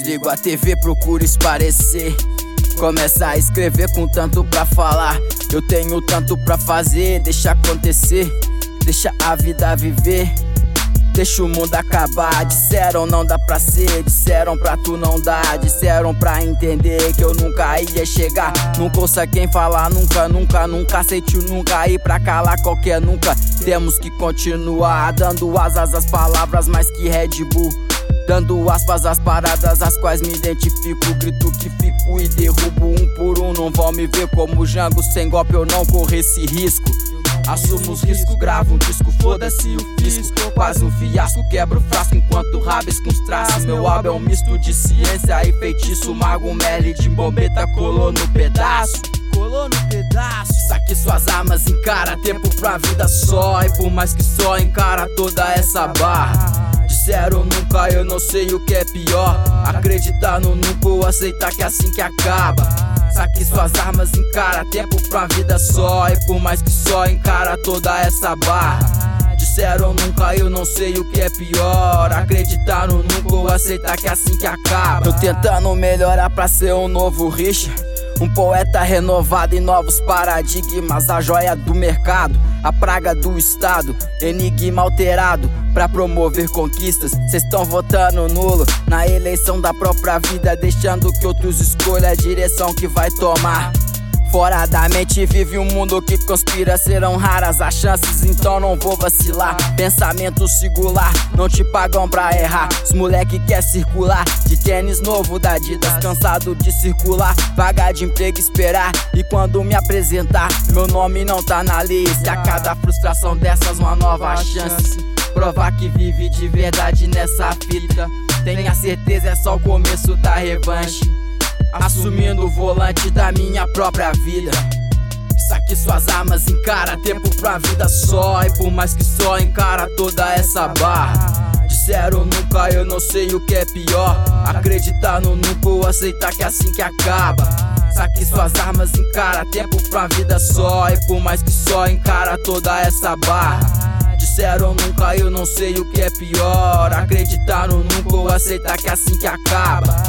Desligo a TV, procuro esparecer. Começa a escrever com tanto pra falar. Eu tenho tanto pra fazer, deixa acontecer. Deixa a vida viver, deixa o mundo acabar. Disseram não dá pra ser, disseram pra tu não dar. Disseram pra entender que eu nunca ia chegar. Nunca ouça quem falar nunca, nunca, nunca. Aceite o nunca e pra calar qualquer nunca. Temos que continuar dando asas às palavras mais que Red Bull, dando aspas às paradas às quais me identifico. Grito que fico e derrubo um por um. Não vão me ver como Django, sem golpe eu não corro esse risco. Assumo os riscos, gravo um disco, foda-se o fisco. Quase um fiasco, quebro o frasco enquanto rabisco os traços. Meu álbum é um misto de ciência e feitiço. Mago Melly de bombeta colou no pedaço. Colou no pedaço. Saque suas armas, encara tempo pra vida só. E por mais que só encara toda essa barra. Disseram nunca, eu não sei o que é pior. Acreditar no nunca ou aceitar que é assim que acaba. Saque suas armas, encara tempo pra vida só. E por mais que só encara toda essa barra. Disseram nunca, eu não sei o que é pior. Acreditar no nunca ou aceitar que é assim que acaba. Tô tentando melhorar pra ser um novo Richard, um poeta renovado em novos paradigmas. A joia do mercado, a praga do estado, enigma alterado pra promover conquistas. Cês tão votando nulo na eleição da própria vida, deixando que outros escolham a direção que vai tomar. Fora da mente vive um mundo que conspira. Serão raras as chances, então não vou vacilar. Pensamento singular, não te pagam pra errar. Os moleque quer circular de tênis novo da Adidas, cansado de circular, vagar de emprego esperar. E quando me apresentar, meu nome não tá na lista. A cada frustração dessas uma nova chance. Provar que vive de verdade nessa fita. Tenha certeza, é só o começo da revanche. Assumindo o volante da minha própria vida. Saque suas armas, encara tempo pra vida só. E por mais que só encara toda essa barra. Disseram nunca, eu não sei o que é pior. Acreditar no nunca ou aceitar que é assim que acaba. Saque suas armas, encara tempo pra vida só. E por mais que só encara toda essa barra. Disseram nunca, eu não sei o que é pior. Acreditar no nunca ou aceitar que é assim que acaba.